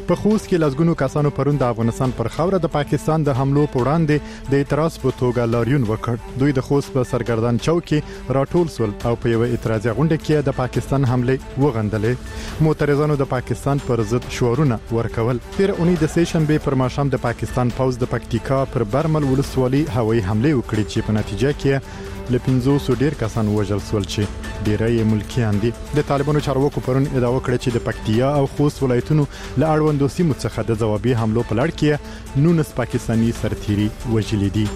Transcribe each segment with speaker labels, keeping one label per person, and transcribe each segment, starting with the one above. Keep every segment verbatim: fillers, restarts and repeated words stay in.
Speaker 1: په خوست کې لسګونو کسانو پرون د افغانستان پر خاوره د پاکستان د حملو په وړاندې د اعتراض په توګه لاریون وکړ. دوی د خوست په سرګردان چوک کې راټول سول او په یو اعتراضي غونډه کې د پاکستان حمله وغندلې. معترضانو د پاکستان پر ضد شعارونه ورکول. تیر اونۍ د سه شنبه پر ماښام د پاکستان پوځ د پکتیکا پر برمل ولسوالۍ هوایي حمله وکړه چې په نتیجه کې له پنځوسو ډیر کسان وژل شول چې ډیری ملکیان دي. د طالبانو چارواکو پرون ادعا وکړه چې د پکتیا او خوست ولایتونو له اړوندو سیمو څخه د ځوابي حملو په لړ کې نونس پاکستاني سرتیري وژلي دي.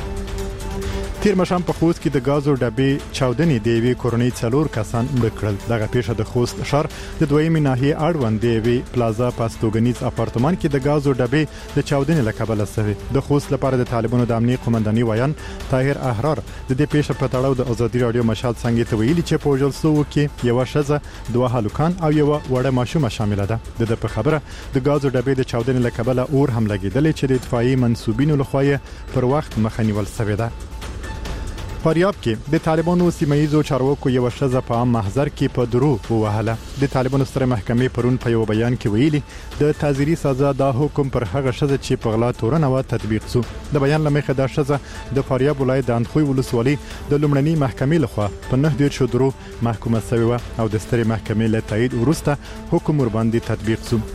Speaker 1: تیر مشام په خوست کې د غازو ډبې چاودنې د یوې کورنۍ څلور کسان مړ کړل. دغه پیښه د خوست ښار د دویمې ناحیې اړوند د یوې پلازا پاستوګنیز اپارتمان کې د غازو ډبې د چاودنې له کبله شوې. د خوست لپاره د طالبانو د امنیت قومنداني ویان طاهر احرار د دې پیښې په تړاو د ازادي رادیو مشال څنګه ته ویلي چې په وژل شوو کې یو ښځه دوه هلکان او یو وړه ماشومه شامل ده. د په خبره د غازو ډبې د چاودنې له کبله اور هم لګیدل چې د اطفائیې منسوبینو لخوا پر وخت مخنیول شوی ده. فاریاب کې د طالبانو سیمایي چارواکو یو ښځه په عام محضر کې په درو ووهله. د طالبانو ستره محکمې پرون په یو بیان کې ویلي د تعزیري سزا د حکم پر هغه ښځه چې په غلا تورنه و تطبیق شو. د بیان لمخه د ښځه د فاریاب ولایت د اندخوی ولسوالۍ د لومړنۍ محکمې لخوا په نه ډیر شو درو محکومه شوی و او د ستره محکمې له تایید وروسته حکم ور باندې تطبیق شو.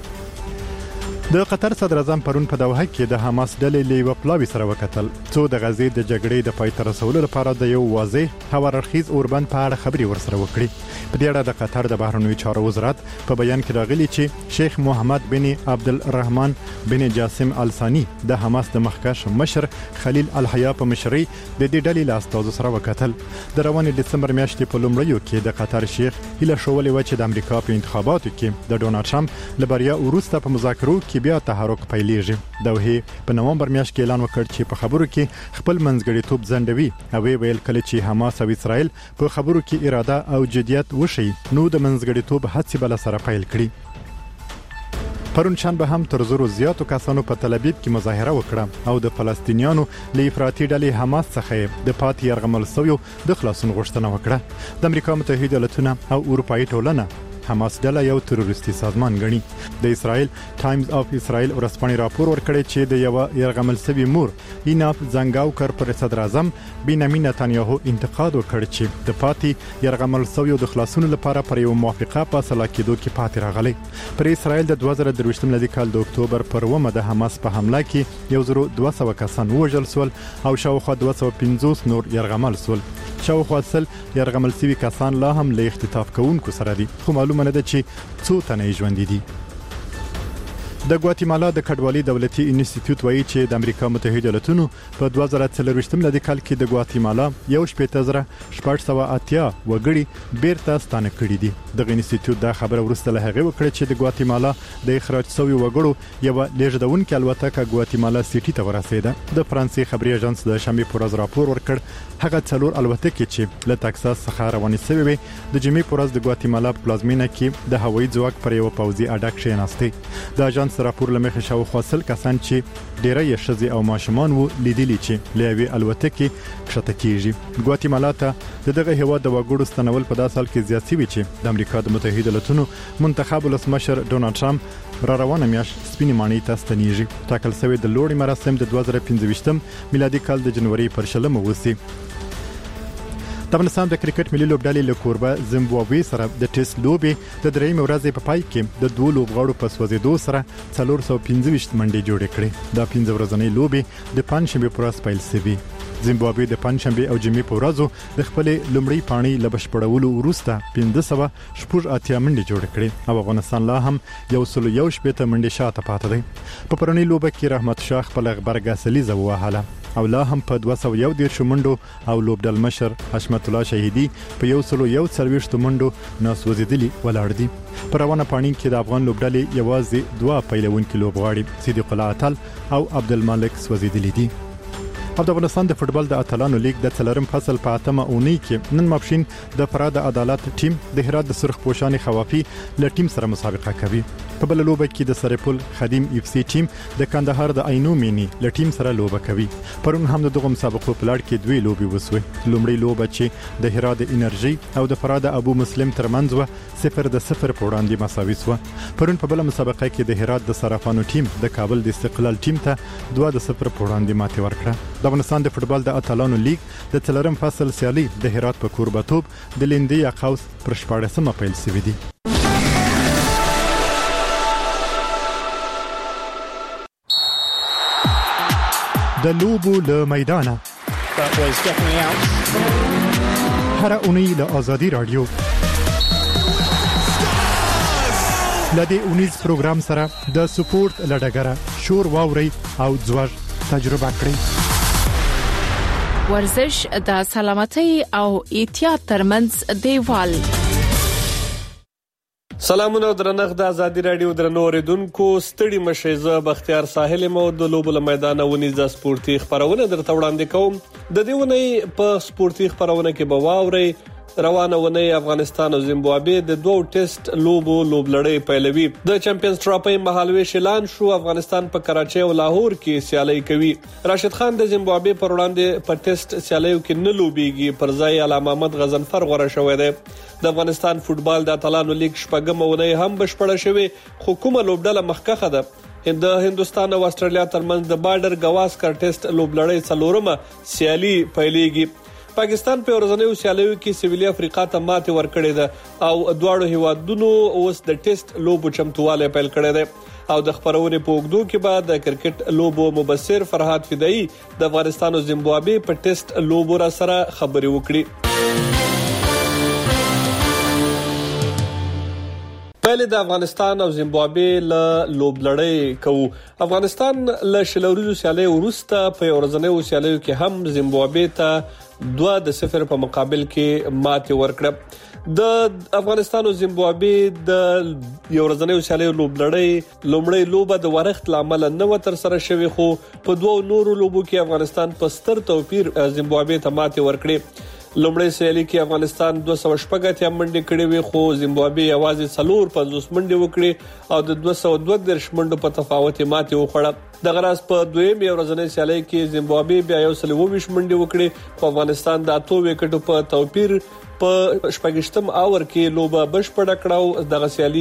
Speaker 1: د قطر صدر اعظم پرون په دوحه کې د حماس ډلې لیو پلاوی سره وکتل څو د غزې د جګړې د پای ته رسولو لپاره د یو واضح هواررخیز اوربند په اړه خبري ورسره وکړي. په دې اړه د قطر د بهرنیو چارو وزارت په بیان کې راغلي چې شیخ محمد بن عبدالرحمن بن جاسم الثانی د حماس د مخکښ مشر خلیل الحیا په مشرۍ د دې ډلې له استازو سره وکتل. د روان دسمبر میاشتې په لومړیو کې د قطر شیخ هیله شولې و چې د امریکا په انتخاباتو کې د ډونالد ټرمپ لبریا وروسته په مذاکرو کې بیا تحرک پیلېږي. دوحه په نومبر میاشت کې اعلان وکړ چې په خبرو کې خپل منځګړیتوب ځنډوي او ویل کله چې حماس او اسرائیل په خبرو کې اراده او جدیت وشي نو د منځګړیتوب هڅې بل سره پیل کړي. پرون شنبه هم تر زرو زیاتو کسانو په تل ابیب کې مظاهره وکړه او د فلسطینیانو له افراطي ډلې حماس څخه د پاتې یرغمل شویو د خلاصون غوښتنه وکړه. د امریکا متحده ایالاتونو او اروپאי ټولنه حماس ډله یو تروریستي سازمان ګڼي. د اسرائیل ټایمز اف اسرائیل ورسپانې راپور ورکړی چې د یو یرغمل شوی مور ایناف زنګاوکر پر صدر اعظم بنیامین نتانیاهو انتقاد وکړ چې د پاتې یرغمل شویو د خلاصون لپاره پر یو موافقه فاصله کېدو کې پاتې راغلی. پر اسرائیل د دوه زره درویشتم لدی کال د اکتوبر پر اوومه د حماس په حمله کې یو زرو دوه سوه کسان وژل شول او شاوخوا دوه سوه پنځوس نور یرغمل شول. شاوخوا سل یرغمل شوي کسان لا هم له اختطاف کوونکو سره دي خو معلومه نه ده چې څو تنه ژوندي دي. د ګواتیمالا د کډوالۍ دولتي انسټیټیوټ وایي چې د امریکا متحده ایالاتونو په دوه زره څلرویشتم لدی کال کې د ګواتیمالا یو شپږ زره شپږ سوه اتیا وګړي بیرته ستانه کړي دي. د انسټیټیوټ دا خبره ورسته له هغه وکړه چې د ګواتیمالا د اخراج شوی وګړو یو لیږدونکو الوتکه ګواتیمالا سټي ته ورسېده. د فرانسې خبري اژانس د شنبه پر ورځ راپور ورکړ هغه څلور الوتکې چې له تکساس څخه روانې شوې وي د جمعې پر ورځ د ګواتیمالا په پلازمینه کې د هوایي ځواک پر یو پوځي اډه کښېناستې. د اژانس راپور لمخه شاوخوا سل کسان چې ډیری ښځې او ماشومان وو لیدلي چې له یوې الوتکې کښته کیږي. ګواتیمالا ته دغه هیواد د وګړو ستنول په داسې حال کې زیات شوي چې د امریکا د متحده ایالاتونو منتخب ولسمشر ډونالد ټرمپ را روانه میاشت سپینې ماڼۍ ته ستنیږي. ټاکل شوی د لوړې مراسم د دوه زره پنځه ویشتم میلادي کال د جنوري پر شلمه وسی. د افغانستان د کرکټ ملي لوبډلې له کوربه زیمبابوې سره د ټیسټ لوبې د درېیمې ورځې په پای کې د دوه لوبغاړو په سوځېدو سره څلور سوه پنځه ویشت منډې جوړې کړې. دا پنځه ورځنۍ لوبې د پنجشنبې په ورځ پیل شوې. زیمبابوې د پنجشنبې او جمعې په ورځو د خپلې لومړۍ پاڼۍ له بشپړولو وروسته پنځه سوه شپږ اتیا منډې جوړې کړې او افغانستان لا هم یو سل یو شپېته منډې شاته پاتې دی. په پرونۍ لوبه کې رحمت شاه خپل غبرګه سلیزه ووهله او لا هم په دوه سوه یو دېرشو منډو او لوبډل مشر حشمت الله شهیدي په یو سل یو څلوېښتو منډو ناسوځېدلي ولاړ دي. په روانه پاڼۍ کې د افغان لوبډلې یوازې دوه پیلوونکي لوبغاړي صدیق الله اتل او عبدالمالک سوځېدلي دي. او د افغانستان د فوتبال د اتلانو لیګ د څلورم فصل په اتمه اونۍ کې نن ماپښین د فراد عدالت ټیم د هرات د سرخ پوشان خوافي له ټیم سره مسابقه کوي. په بل لوبه کې د سرپل خدیم اف سی ټیم د کندهار د عینو مینی له ټیم سره لوبه کوي. پرون هم دغه مسابقو په لړ کې دوی لوبي وسوي. لومړی لوبه چې د هرات د انرژي او د فراد ابو مسلم ترمنځ و صفر د صفر په وړاندې مساوي شو. پرون په بل مسابقه کې د هرات د صرافانو ټیم د کابل د استقلال ټیم ته دوه د صفر په وړاندې ماتې ورکړه. د افغانستان د فوتبال د اتلانو لیګ د څلورم فصل سیالي د هرات په کوربتوب د لیندې یا قوس پر شپاړسمه پیل شوې دي. د لوبو له میدانه هر اونۍ له آزادي رادیو لدې اونیز پروګرام سره د سپورت لډګره شور واوري او ځوړ تجربه کړئ.
Speaker 2: ورزش د سلامتۍ او احتیاط ترمنځ دیوال.
Speaker 3: سلامونه درنښت د آزادي رادیو درنو اوریدونکو ستړي مشیزه بختیار ساحل مو د لوبو له میدان ونی ز سپورتي خبرونه درته وړاندې کوم. د دې ونی په سپورتي خبرونه کې به واوري روانه ونی افغانستان او زیمبابوې د دوه ټیسټ لوبو لوبلړۍ پیلوي. د چمپیونز ټرافي مهالوي اعلان شو. افغانستان په کراچۍ او لاهور کې سیالي کوي. راشد خان د زیمبابوې پر وړاندې په ټیسټ سیالیو کې نه لوبيږي. پر ځای علامه محمد غزنفر غوړه شوی دی. د افغانستان فوتبال د اتلانو لیګ شپږم ونی هم بشپړه شوې. حکومت لوبډله مخکخه ده. د هندستان او استرالیا ترمنځ د بارډر گواسکر ټیسټ لوبلړۍ څلورمه سیالي پیلېږي. پاکستان په ورځنیو سیالیو کې سویلي افریقا ته ماتې ورکړې ده او دواړو هیوادونو اوس د ټیسټ لوبو چمتواله پیل کړی دی. او د خبرونې په وګړو کې بعد د کرکټ لوبو مبصر فرهاد فدایی د افغانستان او زیمبابوې په ټیسټ لوبو را سره خبري وکړي. پهل د افغانستان او زیمبابوې له لوبلړۍ کوو. افغانستان له شلوريزو سیالیو وروسته په ورځنیو سیالیو کې هم زیمبابوې ته دوه د صفر په مقابل کې ماتې ورکړه. د افغانستان او زیمبابوې د یو ورځنیو سیالیو لوبلړۍ لومړی لوبه د ورښت لامل نه و تر سره شوې خو په دوه نورو لوبو کې افغانستان په ستر توپیر زیمبابوې ته ماتې ورکړه. لومړی سیالي کې افغانستان دوه سوه شپږ اتیا منډې کړې وې خو زیمبابوې یوازې څلور پنځوس منډې وکړې او د دوه سوه دوه دېرش منډو په تفاوت ماتې وخوړه. د غراس په دویم ورځنۍ سیالي کې زیمبابوې بیا یو سل اووه ویشت منډې وکړې خو افغانستان د اته وکټو په توپیر په شپږشتم اور کې لوبه بشپړه کړه او د سیالي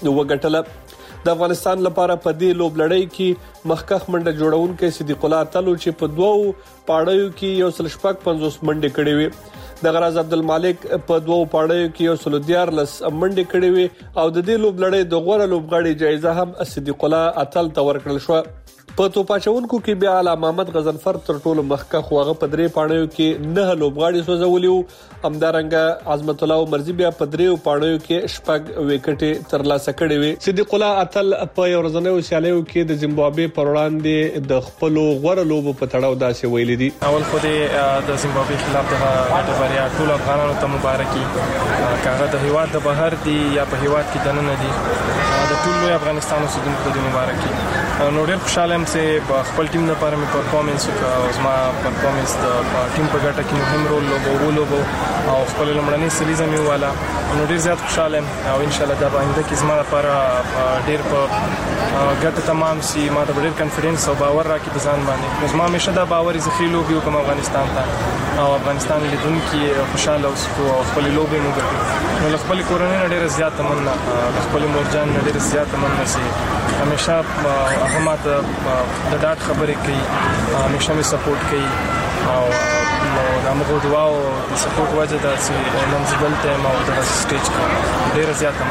Speaker 3: وګټله. د افغانستان لپاره په دې لوبلړۍ کې مخکخ منډه جوړونکو صدیق الله تعالی چې په دوو پاړیو کې یو سل شپږ پنځوس منډې کړې وې. د غراز عبدالمالک په دوو پاړیو کې یو سل دیارلس منډې کړې وې او د دې لوبلړۍ د غوړه لوبغاړي جایزه هم صدیق الله اتل ته ورکړل شو. په توپاچونکو کې بیا علامه محمد غزنفر تر ټولو مخکخ واغه په درې پاڼو کې نه لوبغاړي سوځولیو. همدارنګه عظمت الله مرزي بیا په درې پاڼو کې شپږ وکټې ترلاسه کړې وې. صدیق الله اتل په ورځنیو سیالیو کې د زیمبابوې پر وړاندې د خپل غوړه لوبو په تړاو داسې ویلي دي.
Speaker 4: اول خو د زیمبابوې خلاف د بریا ټول افغانانو ته مبارکي. کاغه د هیواد د بهر دی یا په هیواد کې دننه دي د ټول افغانستان اوسیدونکو ته مبارکي. نو ډېر خوشاله یم چې په خپل ټیم لپاره مې پرفارمنس وکړ او زما پرفارمنس د ټیم په ګټه کې مهم رول لوبولو او خپل لمړنۍ سریزه مې واله. نو ډېر زیات خوشاله یم او ان شاء الله دا به آینده کې زما لپاره ډېر په ګټه تمام شي. ما ته ډېر کانفیډنس او باور راکړي په ځان باندې. زما همیشه دا باور چې ښې لوبې وکړم افغانستان ته او افغانستان لیدونکي خوشاله اوسو او خپل لوبې مو ګټي. نو له خپل کورنۍ نه ډېر زیات مننه له خپل مورجان نه ډېر زیات مننه چې همیشه هغه ماته د ډاډ خبرې کوي همیشه مې سپورټ کوي او د موږ دعا او د سپورټ وجه دا چې نن زدلته ما او د سټیج کې ډېر زیات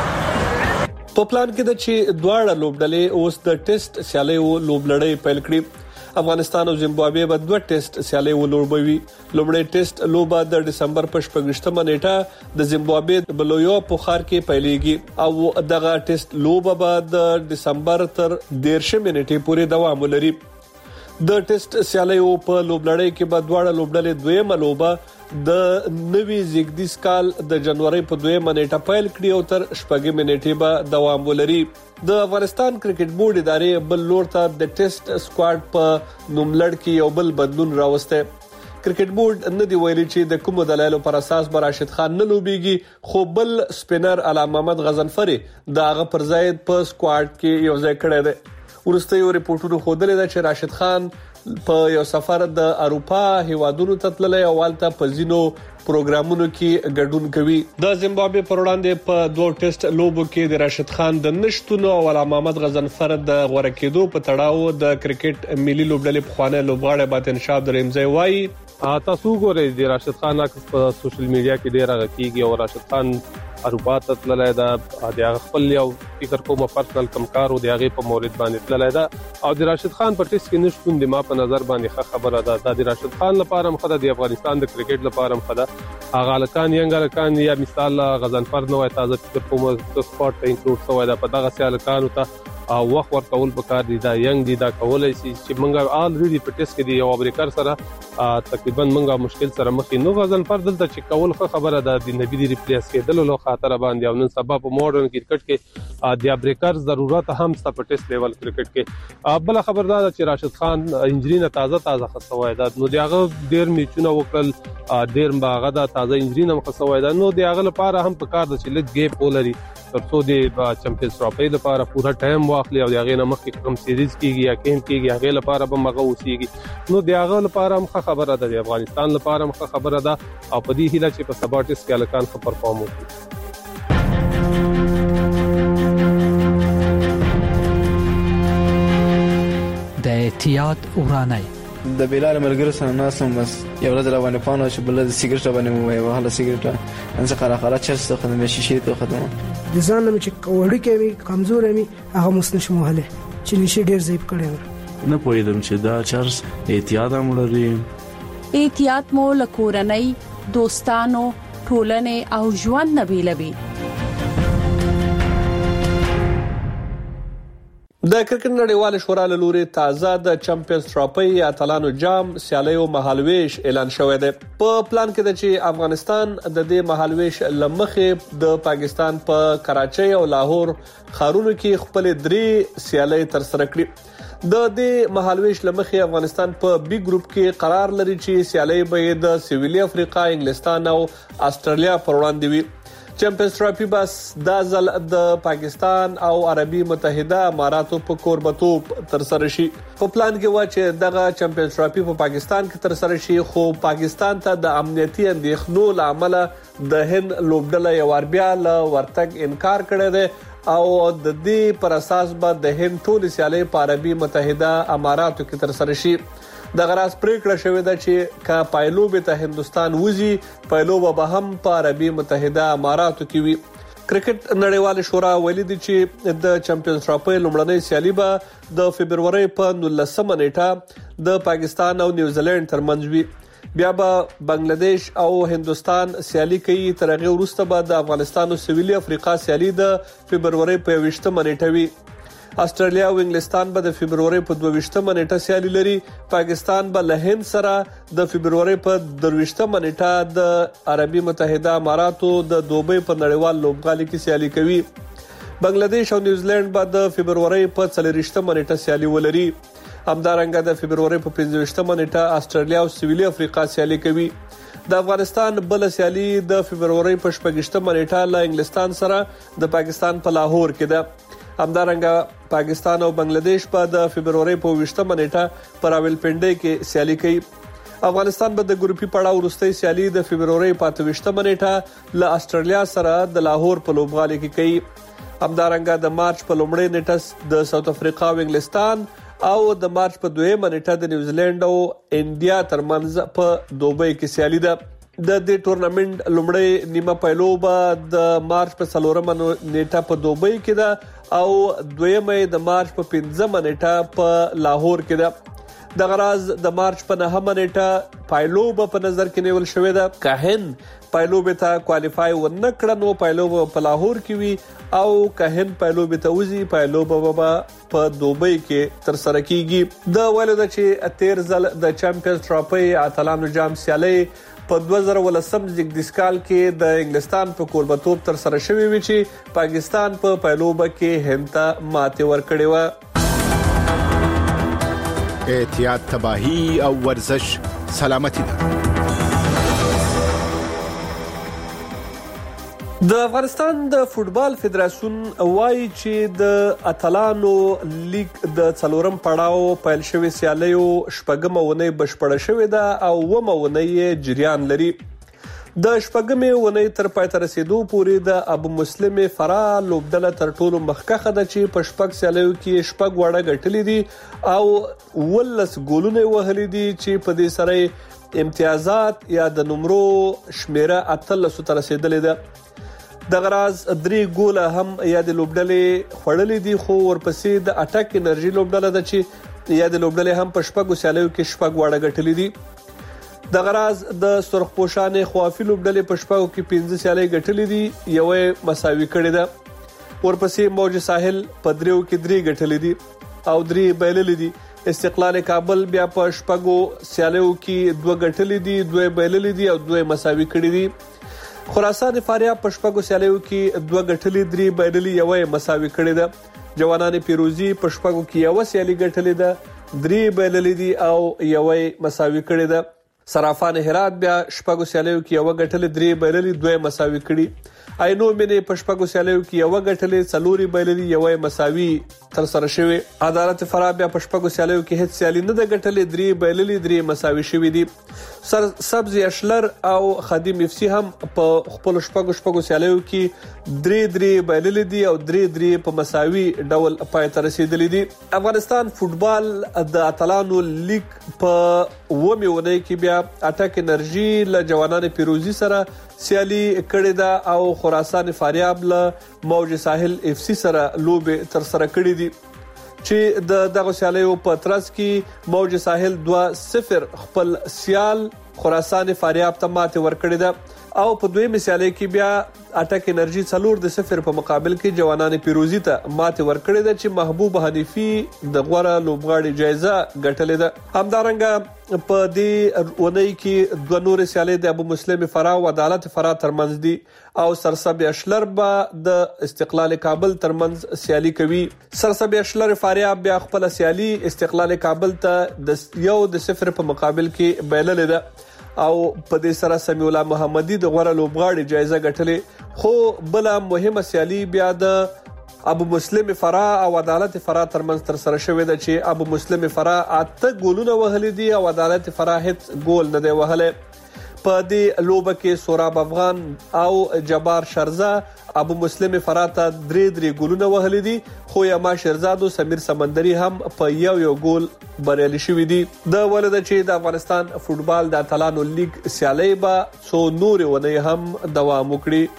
Speaker 4: مننه.
Speaker 3: په پلان کې د چې دواړه لوبډلې اوس د ټیسټ سیالیو لوبلړۍ پیل کړې. افغانستان او زیمبابوې به دوه ټیسټ سیالي ولوبوي. لومړی ټیسټ لوبه د دسمبر په شپږشتمه نیټه د زیمبابوې بلویو په ښار کې پیلېږي او دغه ټیسټ لوبه به د دسمبر تر دیرشمه نیټې پورې دوام ولري. د ټیسټ سیالیو په لوبلړۍ کې به دواړه لوبډلې دویمه لوبه د نوي زیږدیز کال د جنوري په دویمه نیټه پیل کړي او تر شپږمې نیټې به دوام ولري. د افغانستان کرکټ بورډ ادارې بل لور ته د ټیسټ سکواډ په نوملړ کې یو بل بدلون راوسته. کرکټ بورډ نه دی ویلي چې د کوم دلایلو پر اساس به راشد خان نه لوبيږي، خو بل سپینر علامه محمد غضنفري د هغه پر ځای په سکواډ کې یو ځای کړی دی. ورسته یو ریپورتونو خوده ده چې راشد خان په یو سفر د اروپا هیوادونو ته تللی او والته په زینو پروګرامونو کې ګډون کوي. د زیمبابوې پر وړاندې په دوه ټیسټ لوبو کې د راشد خان د نشټونو او علامه محمد غضنفر د غوړه کېدو په تړاو د کرکټ ملي لوبډلې په خوانه لوبغاړي باطن شاب درېمځي وایي
Speaker 5: تاسو ګورئ د راشد خان په سوشل میډیا کې ډیر غږیږي او راشد خان اروپا ته تللی دا د خپل یو فکر کوم پرسنل کمکار او د هغه په مورید باندې تللی دا او د راشد خان په ټیسټ کې نشټون د ما په نظر باندې خبره ده. د راشد خان لپاره مخه د افغانستان د کرکټ لپاره مخه هغه لکان ینګ لکان یا مثال غضنفر نو تازه فکر کوم د سپورت ته انکلود شوی دا په دغه سیال کانو ته او وخت ورکول پکار دي دا ینګ دي دا کولای شي چې موږ الریډي په ټیسټ کې دی یو امریکر سره تقریبا موږ مشکل سره مخ نو غضنفر دلته چې کول خبره ده د نبی دی ریپلیس کېدل له خاطر باندې او نن سبا په ماډرن کرکټ کې د امریکر ضرورت هم ست په ټیسټ لیول کرکټ کې بل خبردار چې راشد خان انجری نه تازه تازه خصوای ده نو دغه ډیر میچونه وکړل ډیر باغه ده تازه انجری نه خصوای ده نو دغه لپاره هم په کار د چې لږ ګیپ ولري ترڅو د چمپیونز ټرافي لپاره پورا ټایم واخلي او دغه نه مخکې کوم سیریز کیږي یا کیم کیږي هغه لپاره به مغه وسیږي نو دغه لپاره هم خبره ده د افغانستان لپاره هم خبره ده او په دې هیله چې په سبا ټیسټ کې الکان خبر پرفارم وکړي.
Speaker 6: د احتیاط ورانای
Speaker 7: د بلال ملګری سره ناسم بس یو ورځ روانه پانو چې بل د سیګریټ باندې مو وهله سیګریټ ان څه خره خره چرس ته خدمت شي ته خدمت
Speaker 8: د ځان مې چې وړي کې کمزور مې هغه مسنه شموله چې نشي ډیر زیب کړي
Speaker 9: نه پوهیدم چې دا چرس احتیاط هم لري.
Speaker 2: احتیاط مو لکورنۍ دوستانو ټولنې او ژوند نه بیلوي.
Speaker 3: د کرکټ نړیوال شورا له لوري تازه د چمپیونز ټرافي یا اتلانو جام سیالیو مهالويش اعلان شوی دی. په پلان کې د چې افغانستان د دې مهالويش لمخې د پاکستان په کراچۍ او لاهور ښارونو کې خپل درې سیالۍ تر سره کړې. د دې مهالويش لمخې افغانستان په بي ګروپ کې قرار لري چې سیالۍ به د سویلي افریقا، انګلستان او استرالیا پر وړاندې وي. چمپیونز ټرافي بس د ځل د پاکستان او عربي متحده اماراتو په کوربتوب تر سره شي. په پلان کې و چې دغه چمپیونز ټرافي په پاکستان کې تر سره شي، خو پاکستان ته د امنیتي اندېښنو لامل د هند لوبډله یو ور بیا له ورتګ انکار کړی دی او د دې پر اساس به د هند ټول سیالۍ په عربي متحده اماراتو کې تر سره شي. د غراس پریکړه شوې ده چې کا پایلوب ته هندستان وزي پایلوب به هم په عربي متحده اماراتو کې وي. کرکټ نړیوال شورا ویلي دی چې د چمپیونز ټرافي لومړنۍ سیالي به د فبرवरी په نولسمه نیټه د پاکستان او نیوزیلند ترمنځ وي. بیا به بنگلاديش او هندستان سیالي کوي. تر هغه وروسته به د افغانستان او سویلي افریقا سیالي د فبرवरी په یوویشتمه نیټه وي. استرالیا او انګلستان به د فبرवरी په دوه-ویشتمه نیټه سیالي لري. پاکستان به له هند سره د فبرवरी په درويشتمه نیټه د عربي متحده اماراتو د دوبۍ په نړیوال لوبغالي کې سیالي کوي. بنگلاديش او نیوزیلند به د فبرवरी په څلورويشتمه نیټه سیالي ولري. همدارنګه د فبرवरी په پنځه-ویشتمه نیټه استرالیا او سویلي افریقا سیالي کوي. د افغانستان بل سیالي د فبرवरी په شپږ-ویشتمه نیټه له انګلستان سره د پاکستان په لاهور کې ده. همدارنګه پاکستان او بنگلاديش په د فبرवरी په ویشتمه نیټه پر راولپنډي کې سیالي کوي. افغانستان به د ګروپي پړاو وروستۍ سیالي د فبرवरी په اته-ویشتمه نیټه له استرالیا سره د لاهور په لوبغالي کې کوي. همدارنګه د مارچ په لومړۍ نیټه د ساوث افریقا او انګلستان او د مارچ په دویمه نیټه د نیوزیلند او انډیا ترمنځ په دوبۍ کې سیالي ده. د دې ټورنمنت لومړی نیمه پایلوب د مارچ په څلورمه نیټه په دوبۍ کې ده او دویمه د مارچ په پنځمه نیټه په لاهور کې ده. د غراز د مارچ په نهمه نیټه پایلوب په نظر کې نیول شوې ده. که هند پایلوب ته کوالیفای ونه کړه نو پایلوب په لاهور کې وي او که هند پایلوب ته وځي پایلوب په دوبۍ کې تر سره کیږي. د ویلو ده چې تیر ځل د چمپیونز ټرافي اتلانو جام سیالي په دوه زره ولسم زیږدیز کال کې د انګلستان په کوربتوب تر سره شوې وي چې پاکستان په پایلوب کې هند ته ماتې ورکړې و.
Speaker 10: احتیاط تباہی او ورزش سلامتی ده.
Speaker 3: د افغانستان د فوتبال فدراسیون وایي چې د اتلانو لیگ د څلورم پړاو پیل شوی سیالیو شپږمه ونې بشپړه شوې ده او ومه ونې جریان لري. د شپږمې ونې تر پای ته رسیدو پورې د ابو مسلم فرا لوبډله تر ټولو مخکخه ده چې په شپږ سیالیو کې شپږ وړه ګټلې دي او ولس ګولونه وهلي دي چې په دې سره امتیازات یا د نمرو شمیره اتلس ته رسیدلې ده. د غراز درې ګوله هم یا د لوبډلې خړلې دي خو ورپسې د اټک انرژي لوبډله ده چې یا د لوبډلې هم په شپږ سیالیو کې شپږ وړه ګټلې دي. د غراز د سرخپوشانې خوافي لوبډلې په شپږو کې پنځه سیالۍ ګټلې دي یوه مساوي کړې ده. ورپسې موج ساحل په دریو کې درې ګټلې دي او درې بایللې دي. استقلال کابل بیا په شپږو سیالیو کې دوه ګټلې دي دوه بایللې دي او دوه مساوي کړې دي. خراسان فاریاب په شپږو سیالیو کې دوه ګټلې درې بایللې یوه مساوي کړې ده. جوانان پیروزی په شپږو کې یوه سیالي ګټلې ده درې بایللې دي او یوه مساوي کړې ده. صرافان هرات بیا شپږو سیالیو کې یوه ګټلې درې بایللې دوه مساوي کړي. عینو مینې په شپږو سیالیو کې یوه ګټلې څلورې بایللې یوه مساوي تر سره شوې. عدالت فرا بیا په شپږو سیالیو کې هیڅ سیالي نه ده ګټلې درې بایللې درې مساوي شوې دي. سر سبز اشلر او خادم اف سی هم په خپل شپږو شپږو سیالیو کې درې درې بایللې دي او درې درې په مساوي ډول پای ته رسیدلې دي. افغانستان فوتبال د اتلانو لیگ په ومه ونې کې بیا اټک انرژي له جوانان پیروزی سره سیالي کړې ده او خراسان فاریاب له موج ساحل اف سی سره لوبې تر سره کړې دي چې د دغه سیالیو په ترڅ کې موج ساحل دوه صفر خپل سیال خراسان فاریاب ته ماتې ورکړې ده او په دویمه سیالي کې بیا اټک انرژي څلور د صفر په مقابل کې جوانان پیروزی ته ماتې ورکړې ده چې محبوب حنیفي د غوړه لوبغاړي جایزه ګټلې ده. همدارنګه په دې ونې کې دوه نور سیالي د ابو مسلم فرا او عدالت فرا ترمنځ دي او سرسب اشلر به د استقلال کابل ترمنځ سیالي کوي. سرسب اشلر فاریاب بیا خپل سیالي استقلال کابل ته د یو د صفر په مقابل کې بایللې ده او په دې سره سمیع الله محمدي د غوړه لوبغاړي جایزه ګټلې. خو بل مهمه سیالي بیا د ابو مسلم فرا او عدالت فرا ترمنځ تر سره شوې ده چې ابو مسلم فرا اته ګولونه وهلي دي او عدالت فرا هیڅ ګول نه دی وهلی. په دې لوبه کې سوراب افغان او جبار شرزه ابو مسلم فرا ته درې درې ګولونه وهلي دي خو یما شرزاد او سمیر سمندري هم په یو یو ګول بریالي شوي دي. د ولده چې د افغانستان فوتبال د اتلانو لیگ سیالي به څو نور ونې هم دوام وکړي.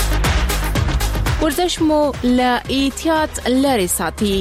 Speaker 11: ورزش مو له احتیاط لري ساتي.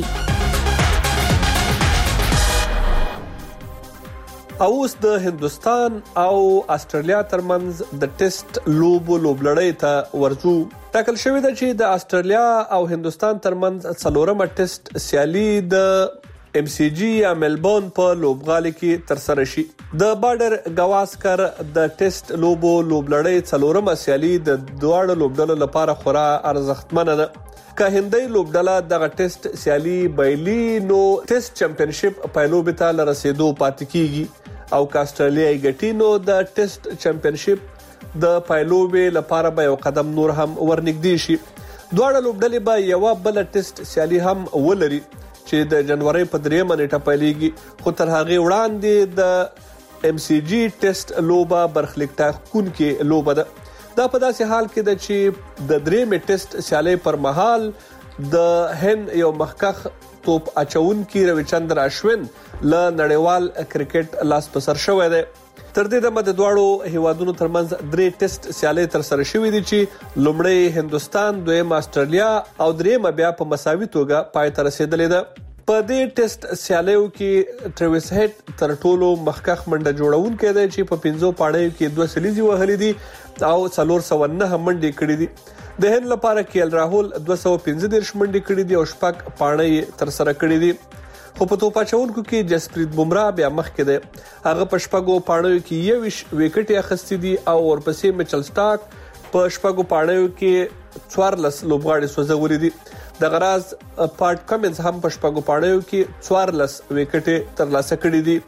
Speaker 3: اوس د هندستان او استرالیا ترمنځ د ټیسټ لوبو لوبلړۍ ته ورځو. ټاکل شوې ده چې د استرالیا او هندستان ترمنځ څلورمه ټیسټ سیالي د ام سی جی یا ملبورن په لوبغالي کې تر سره شي. د بارډر گواسکر د ټیسټ لوبو لوبلړۍ څلورمه سیالي د دواړو لوبډلو لپاره خورا ارزښتمنه ده. که هندۍ لوبډله دغه ټیسټ سیالي بایلي نو ټیسټ چمپیونشپ پایلوبې ته لرسېدو پاتې کیږي او که استرالیا یې ګټي نو د ټیسټ چمپیونشپ د پایلوبې لپاره به یو قدم نور هم ورنږدې شي. دواړه لوبډلې به یو بل ټیسټ سیالي هم ولري چې د جنوري په دریمه نیټه پیلېږي خو تر هغه وړاندې د ام سی جی ټیسټ لوبه برخلیک ټاکونکې لوبه ده. دا په داسې حال کې ده چې د درېمې ټیسټ سیالي پر مهال د هند یو مخکخ توپ اچونکي رویچندر اشوین له نړیوال کرکټ لاس په سر شوی دی. تر دې دمه د دواړو هیوادونو ترمنځ درې ټیسټ سیالي تر سره شوې دي چې لومړی هندستان، دویم استرالیا او درېمه بیا په مساوي توګه پای ته رسیدلې ده. په دې ټیسټ سیالیو کې ټریویس هیډ تر ټولو مخکخ منډه جوړون کړي چې په پنځو پاړیو کې دوه سلیزي وهلې دي او څلور سو نه منډه کړې دي د هند لپاره کېل راهول دوه سو پنځه دیرش منډه کړې دي او شپږ پاړی تر سره کړې دي خو په توپا چونکو کې جسپریت بومرا بیا مخ کې دی هغه په شپږو پاړیو کې یو وکټ اخیستي دي او ورپسې میچل سٹارک په شپږو پاړیو کې څوارلس لوبغاړي سوځولې دي د غراز پارت کمنز هم په شپږو پاړیو کې څوارلس وکټ ترلاسه کړي دي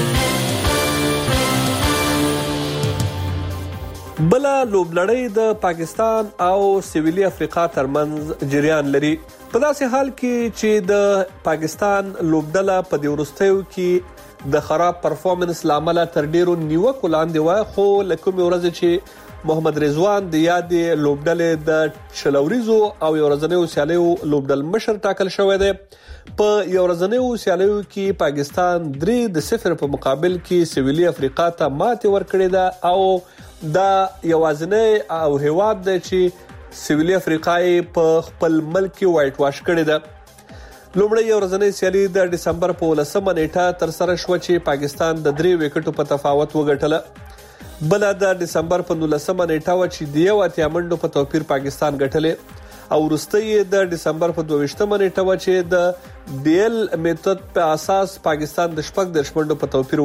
Speaker 3: بل لوبلړۍ د پاکستان او سویلي افریقا ترمنځ جریان لري په داسې حال کې چې د پاکستان لوبډله په دې ورستیو کې د خراب پرفورمنس لامل تر ډیرو نیوکو لاندې و خو لکه مې ورځ چې محمد رضوان د یادې لوبډلې د شلوريزو او ورځنیو سیالیو لوبډل مشر ټاکل شوی دی په ورځنیو سیالیو کې پاکستان درې د صفر په مقابل کې سویلي افریقا ته ماتې ورکړې ده او دا یوازنی او هیواد دی چې سویلي افریقای په خپل ملک وایټ واش کړی ده لومړی ورځنی سیالي د دسمبر په ولسمه نیټه تر سره شو چې پاکستان د درې وکټو په تفاوت وګټله بل د دسمبر په نولسمه نیټه و چې د یو اتیا منډو په توپیر پاکستان ګټلې او وروستي د دسمبر په دوه نیټه و چې د ډی ایل میتود په اساس پاکستان د شپږ د منډو په توپیر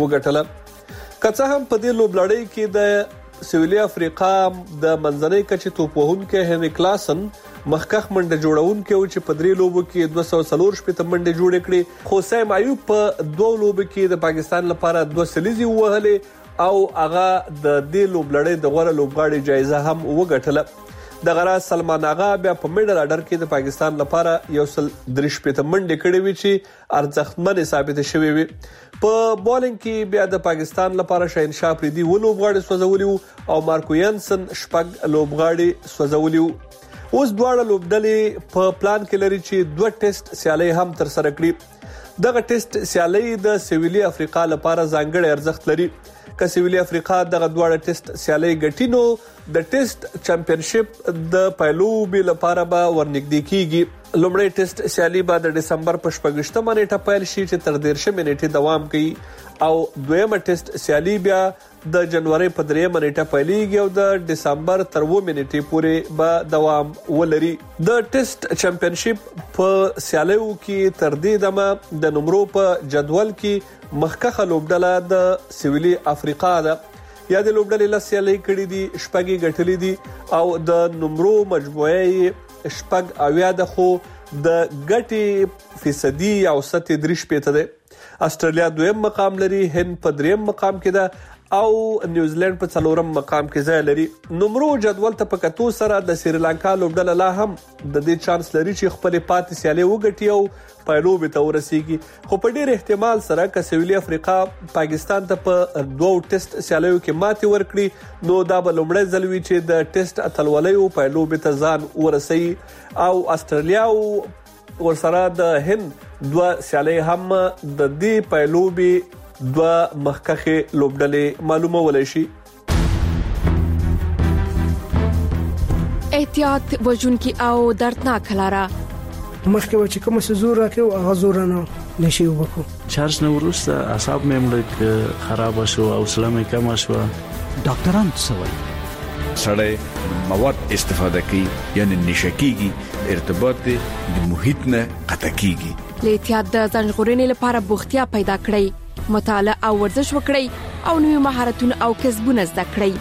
Speaker 3: وګټله که هم په دې لوبلړۍ کې د سویلي افریقا د منځنۍ کچې توپ وهونکو هنري کلاسن مخکخ منډه جوړونکو چې په درې لوبو کې دوه سوه څلور شپږ منډه جوړ کړې خو سیم ایوب په دوه لوبو کې د پاکستان لپاره دوه سلیزي وهلې او هغه د دې لوبلړۍ د غوړه لوبغاړي جایزه هم وګټله د غراز سلمان آغا بیا په میډل اډر کې د پاکستان لپاره یو سل درش پته منډه کړې وی چې ارزښتمن ثابت شوی وي په بولینګ کې بیا د پاکستان لپاره شاهین شاه پریدي و لوبغاړي سوځولي او مارکو ینسن شپږ لوبغاړي سوځولي اوس دواړه لوبډلې په پلان کې لري چې دوه ټیسټ سیالي هم تر سره کړي دغه ټیسټ سیالي د سویلي افریقا لپاره ځانګړی ارزښت لري که سویلي افریقا دغه دواړه ټیسټ سیالي ګټینو د ټیسټ چمپionship د پایلوبي لپاره به ورنږدې کیږي لومړی ټیسټ سیالي به د دسمبر په شپږشتمه نیټه پیل شي چې تر دیرشمه نیټه دوام کوي او دویمه ټیسټ سیالي بیا د جنوري په دریمه نیټه پیلېږي او د دسمبر تر اووه نیټې پورې به دوام ولري د ټیسټ چمپionship په سیالیو کې تر دې دمه د نمرو په جدول کې مخکخه لوبډله د سویلي افریقا ده یا د لوبډلې له سیالي کړې دي شپږي ګټلې دي او د نمرو مجموعي شپږ اویا د خو د ګټي فیصدي او ستې درش پېته ده استرالیا دویم مقام لري هند په دریم مقام کې ده او نیوزیلند په څلورم مقام کې ځای لري نمرو جدول ته په کتو سره د سریلانکا لوبډله لا هم د دې چانس لري چې خپل پاتې سیالي وګټي او پایلوبي ته ورسیږي خو په ډېر احتمال سره که سویلي افریقا پاکستان ته په دوه ټیسټ سیالیو کې ماتې ورکړي نو دا به لومړی ځل وي چې د ټیسټ اتلولۍ او پایلوبي ته ځان ورسي او استرالیا ورسره د هند دوه سیالي هم د دې پایلوبي دوه مخکخه لوبډلې معلومه ولې شي
Speaker 11: احتیاط وجونکي او دردناک لاره
Speaker 8: مخکې و چې کوم څه زور راکې او غزور نه نشي وبکو
Speaker 9: چارج نو ورسته اعصاب مې مړ خراب شو او سلامه کم شو
Speaker 6: ډاکټران څه وایي
Speaker 10: سړی مواد استفاده کوي یعنی نشکیږي ارتباط د محیط نه قطع کیږي
Speaker 11: له احتیاط د ځنغورنې لپاره بوختیا پیدا کړئ مطالعه او ورزش وکړئ او نوې مهارتونه او کسبونه زده کړئ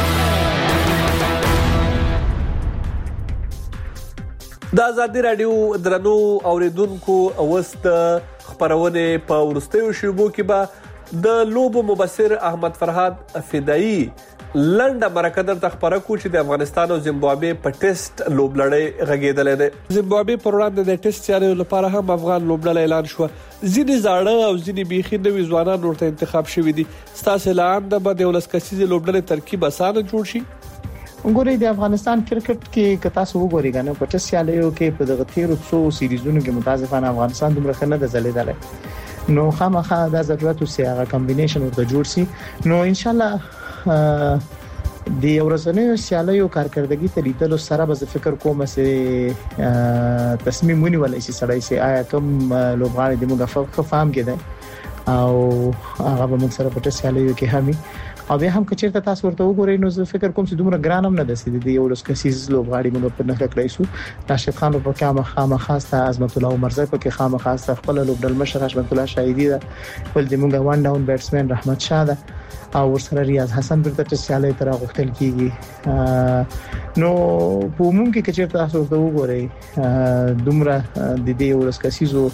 Speaker 3: د آزادي رادیو درنو اوریدونکو اوست خبرونه په ورستیو شوبو کې به د لوبو مبصر احمد فرهاد فدایی لنډه مرکه درته خبره کو چې د افغانستان او زیمبابوې په ټیسټ لوبلړۍ غږیدلې ده زیمبابوې پر وړاندې د ټیسټ سیالیو لپاره هم افغان لوبډله اعلان شو ځینې زاړه او ځینې بيخي نوي ځوانان ورته انتخاب شوي دي ستاسو اعلان د بده ولس کسيزي لوبډله ترکیب اسانه جوړ شي
Speaker 12: وګورئ د افغانستان کرکټ کې کتا سو وګورئ غنه په ټیسټ سیالیو کې په دغه تیرو څو سیریزونو کې متاسفانه افغانستان دومره خنه د زلیدل نو خامخا د ضرورت او سیاغه کمبینیشن ورته جوړ شي نو ان شاء الله د ورځنیو سیالیو کارکردګي ته لیدلو سره به فکر کوم چې تصمیم ونیول شي سړی سي آیا کوم لوبغاړي د موږ په فهم کې ده او هغه به موږ سره په سیالیو کې همي او بیا هم کچېرته تاسو ورته وګورئ نو زه فکر کوم چې دومره ګران هم نه ده چې د یو لسکسیز لوبغاړي موږ په نخښه کړی شو راشد خان په کامه خامه خاصه عظمت الله عمرزی په کې خامه خاصه خپل لوبډل مشر عظمت الله شاهیدی ده ول د موږ وان ډاون بیټسمن رحمت شاه ده او ورسره ریاض حسن برته چې سیالي تر غوښتل کیږي نو په عموم کې کچېرته تاسو ورته وګورئ دومره د دې یو لسکسیزو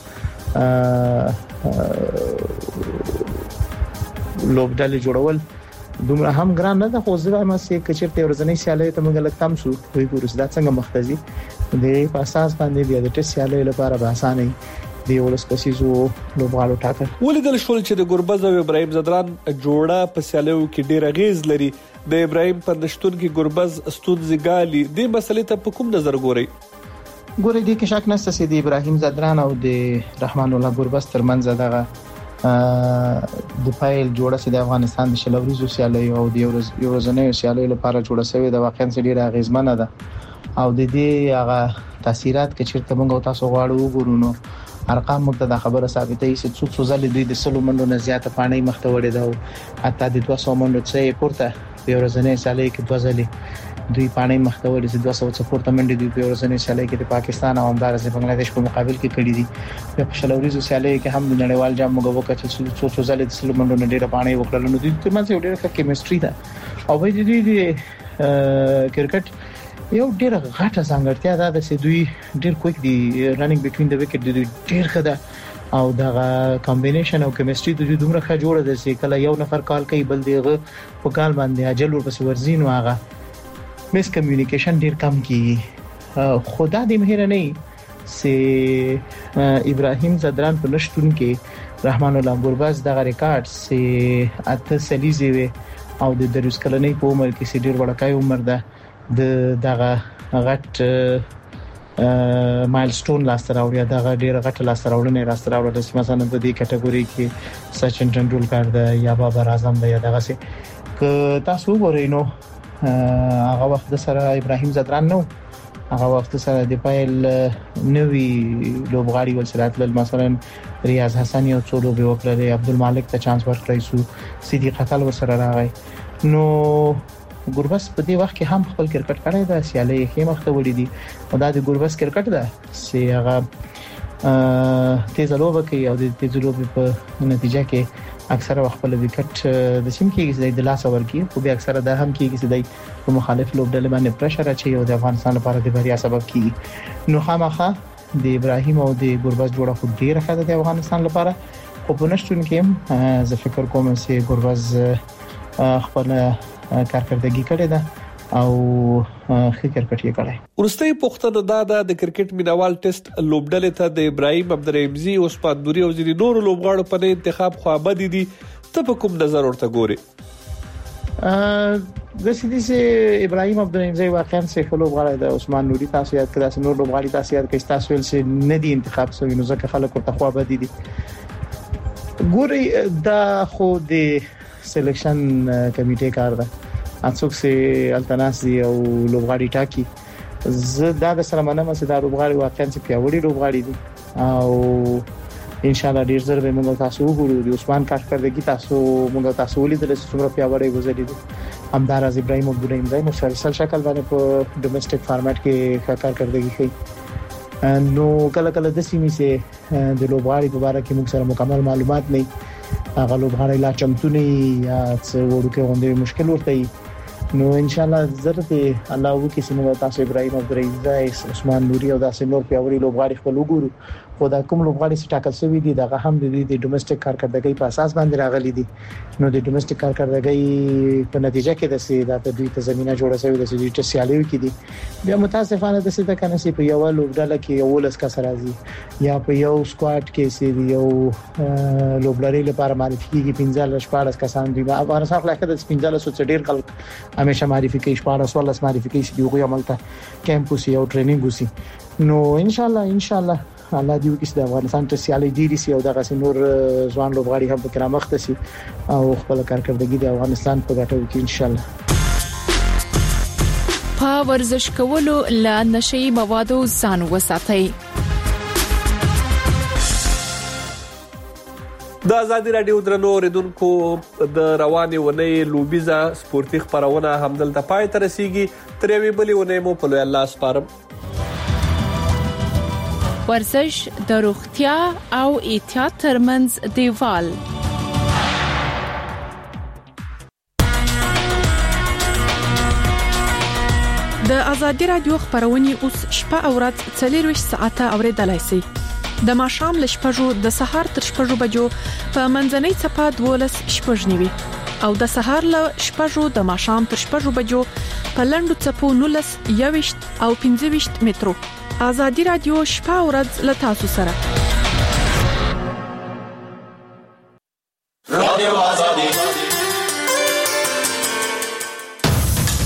Speaker 12: لوبډل جوړول دومره هم ګران نه ده خو زه هم سې کچېرته ورځنی سیالي ته موږ لکتم شو وی ګورس دا څنګه مختزي د په اساس باندې بیا د ټیسټ سیالي لپاره به اسانه دی ولس کسيزو لوبغاړو ټاکل
Speaker 3: ولیدل شول چې د ګربز او ابراهيم زدران جوړه په سیالیو کې ډېر غیز لري د ابراهيم په نشتون کې ګربز استودزګالي د مسلې ته په کوم نظر ګوري
Speaker 12: ګوري د کې شک نشته چې د ابراهيم زدران او د رحمان الله ګربز ترمنځ دغه د فایل جوړه سي د افغانستان د شلوريزو سیالیو او د یورزنیو سیالیو لپاره جوړه شوی د واقعا ډېر غیزمنه ده او د دې هغه تاثیرات کې چیرته موږ تاسو غواړو وګورو ارقام موږ ته د خبره ثابتې چې څو څو ځله دوی د سلو منډو نه زیاته پانی مخته وړي دا او حتی د دوه سوه منډو څخه پورته په ورځنی سالي کې دوه ځله دوی پانی مخته وړي چې دوه سوه څخه پورته منډي دوی په ورځنی سالي کې د پاکستان او همدارس د بنگلاديش په مقابل کې کړي دي په شلوريزو سالي کې هم د نړیوال جام موږ وکړ چې څو څو ځله د سلو منډو نه ډېر پانی وکړل نو دوی ترمنځ یو ډېر ښه کیمستري ده او به دوی د کرکټ یو ډېر غټه ځانګړتیا ده چې دوی ډېر کویک دي رننګ بټوین د وکټ دوی ډېر ښه ده او دا کمبینیشن او کیمستري دوی دومره ښه جوړه ده چې کله یو نفر کال کوي بل دیغه په کال باندې اجل ورپسې ورزین واغه مس کمیونیکیشن ډېر کم کیږي خدا دې مهر نه سي ابراهيم زدران په نشټون کې رحمان الله ګربز دغه ریکارډ سي اته سلیزي وي او د دروس کلنې په عمر کې سي ډېر وړکای عمر ده د دغه غټ مایلستون لاستر راوړی دغه ډیر غټ لاستر راوړنه راستر راوړل چې مثلا د دې کټګوري کې سچن ټندولکر د یا بابر اعظم د یا دغه سي ک تاسو وګورئ نو هغه وخت سره ابراهيم زدران نو هغه وخت سره د پایل نوې لوبغاړي ولسرات مثلا ریاض حسن یو څو لوبي وکړل عبدالمالک ته چانس ورکړی سو سیدی قتل وسره راغی نو ګوربس په دې وخت کې هم خپل کرکټ کړی دا سیالي کې مخته وړي دي او دا د ګوربس کرکټ ده چې هغه تیز لوبه کوي او د تیز لوبې په نتیجه کې اکثره خپل وکټ د سیم کې د لاس ورکی خو به اکثره دا هم کېږي چې د په مخالف لوبډلې باندې پرشر اچي او د افغانستان لپاره د بریا سبب کیږي نو خامخا د ابراهيم او د ګوربس جوړه خو ډیره ښه ده د افغانستان لپاره خو په نشټون کې هم زه فکر کوم چې ګوربس خپل کارکردګي کړې ده او ښه کرکټ یې کړی.
Speaker 3: ورستۍ پوښتنه دا ده د کرکټ مینوال ټیسټ لوبډلې ته د ابراهيم عبدالرحیمزي او عثمان نوري او ځینې نور لوبغاړو په انتخاب خو ابدي دي ته په کوم نظر ورته ګوري؟
Speaker 12: د سیدي سي ابراهيم عبدالرحیمزي واقعا سه لوبغاړی د عثمان نوري تاسو یاد کړئ نور لوبغاړي تاسو یاد کړئ تاسو ول سي نه دي انتخاب شوی نو ځکه خلک ورته خو ابدي دي. ګوري دا خو د سلیکشن کمیټې کار ده اڅوک سي التناسي او لوبغاړي ټاکي زه دا د سره منم چې دا لوبغاړي واقعا چې پیاوړي لوبغاړي دي او ان شاء الله ډیر زر به موږ تاسو وګورو د عثمان کارکردګي تاسو موږ تاسو ولیدل چې څومره پیاوړي گزاري دي همدار از ابراهيم عبدالرحیمزي مسلسل شکل باندې په ډومېسټک فارمټ کې کارکردګي کوي نو کله کله د سیمې سي د لوبغاړي په اړه کې موږ سره مکمل معلومات نه هغه لوبغاړي لا چمتونی یا څه ورکه غونډې مشکل ورته نو ان شاء الله ضرورت الله وکي چې موږ تاسو ابراهيم عبدالرحیمزي عثمان نوري او داسې نور پیاوړي لوبغاړي خپل وګورو خو دا کوم لوبغاړي چې ټاکل شوی دي دا هم د دې ډومېسټک کارکردګۍ په اساس باندې راغلي دي نو د ډومېسټک کارکردګۍ په نتیجه کې د سي دا په دوی ته زمينه جوړه شوې د سي ټ سیالیو کې دي بیا متاسفانه د سي د کنه سي په یو لوبډاله کې یو لس کا سرازي یا په یو سکواډ کې سي یو لوبلري لپاره معرفي کیږي پنځه شپږ کسان دي افغانستان خلک د پنځه سو ډیر خلک همیشه معرفي کوي شپږ ولس معرفي کوي چې یو عملته کیمپوس یو ټریننګ وسی نو ان شاء الله ان شاء الله الله دې وکړي چې افغانستان ته سیالي ډیری سي او دغه نور ځوان لوبغاړي هم په کرامت سي او خپل کارکردګي د افغانستان په ګټه وکړي ان شاء الله.
Speaker 11: په ورزش کولو له نشي موادو ځان وساتئ.
Speaker 3: د ازادي رادیو درنو اوریدونکو د رواني ونې لوبیزه سپورتي خبرونه همدلته پای ته رسیږي. تر یوې بلې ونې مو په لوی الله سپارم.
Speaker 2: ورزش د روغتیا او احتیاط ترمنځ دیوال.
Speaker 13: د ازادي رادیو خبرونه اوس شپه او ورځ څلور ساعته اوریدلای شئ. د ماښام ل شپږو د سهار تر شپږو بجو په منځنۍ صفه دولس شپږ نیوي او د سهار ل شپږو د ماښام تر شپږو بجو په لندو صفو نولس یويشت او پنځه ویشت مترو. ازادي رادیو شپه او ورځ ل تاسو سره.